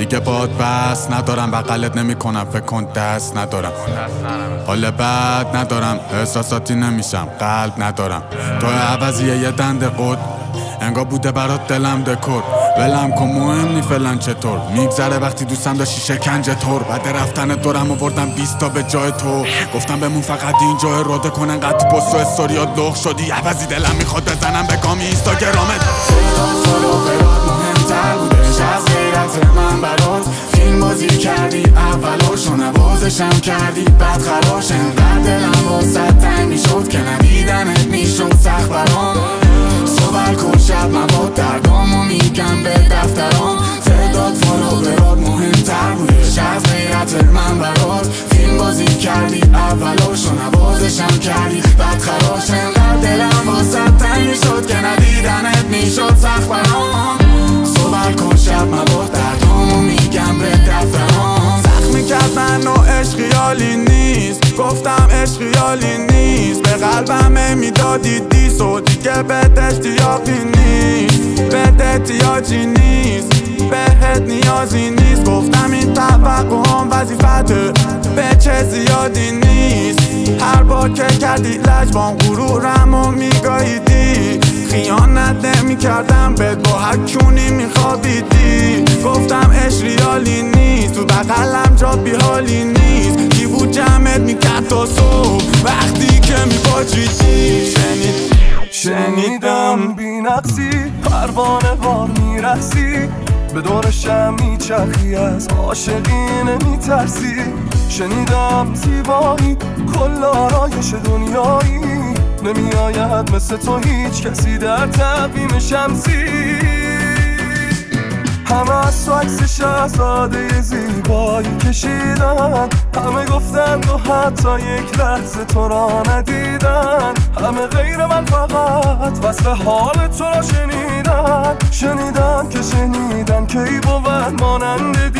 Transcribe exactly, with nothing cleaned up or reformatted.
دیگه باد بس ندارم، بغلت نمی کنم فکر کن دست ندارم، حال بد ندارم، احساساتی نمیشم قلب ندارم. تو عوضیه یه دنده قد انگار بوده برات دلم دکور، ولم کن مهم نی فلان چطور میگذره وقتی دوستم داشتی شکنجه طور. بعد رفتن دورم آوردم بیست تا به جای تو، گفتم بمون فقط اینجا اراده کن انقدر تو پست و استوریات لغ شدی عوضی دلم میخواد بزنم به گامی اینستاگرامت. فلوپرات مهمتر بودش از غیرت من برات، فیلم بازی کردی اولاشو نوازشم کردی بعد خراش، انقدر دلم واسه تنگ میشد که ندیدنت میشد سخت برام. صبر کن شب مواد دردامو میگم به دفترام، تعداد فالوورات مهمتر بودش از غیرت من برات، فیلم بازی کردی اولاشو نوازشم کردی بعد خراش، انقدر دلم واسه تنگ میشد که ندیدنت میشد سخت برام. صبر کن شب مواد دردامو میگم به دفترام. زخمی کرد منو عشق خیالی نیست، گفتم عشق خیالی نیست، به قلبم میدادی دیس و دیگه بهت اشتیاقی نیست، بهت احتیاجی نیست، بهت نیازی نیست. گفتم این توقعام وظیفته به چه زیادی نیست، هر بار که کردی لجبام غرورمو میگاهیدی، خیانت نمی کردم بهت با هر کونی میخوابیدی. گفتم عشق ریالی نیست، تو بغلم جا بی حالی نیست، کی بود جمعت میکرد تا صبح وقتی که میباجیدی. شنید شنیدم بی نقصی پروانه وار میرسی، به دورشم میچرخی از عاشقی نمیترسی. شنیدم زیبایی کل آرایش دنیایی، نمیآید مثل تو هیچ کسی در تقویم شمسی. همه از تو عکس شهزاده زیبایی کشیدن، همه گفتن و حتی یک لحظه تو را ندیدن، همه غیر من فقط وصف حال تو را شنیدن. شنیدن که شنیدن که ای بود مانند